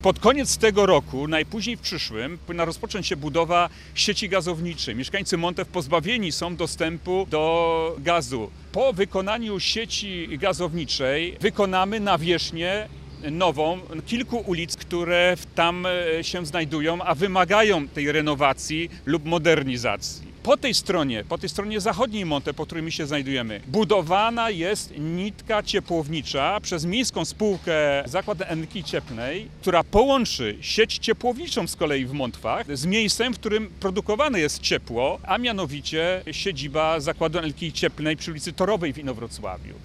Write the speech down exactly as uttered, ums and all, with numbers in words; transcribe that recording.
Pod koniec tego roku, najpóźniej w przyszłym, powinna rozpocząć się budowa sieci gazowniczej. Mieszkańcy Montew pozbawieni są dostępu do gazu. Po wykonaniu sieci gazowniczej wykonamy nawierzchnię nową kilku ulic, które tam się znajdują, a wymagają tej renowacji lub modernizacji. Po tej stronie, po tej stronie zachodniej Montew, po której my się znajdujemy, budowana jest nitka ciepłownicza przez Miejską Spółkę Zakładu Energii Cieplnej, która połączy sieć ciepłowniczą z kolei w Montwach z miejscem, w którym produkowane jest ciepło, a mianowicie siedziba Zakładu Energii Cieplnej przy ulicy Torowej w Inowrocławiu.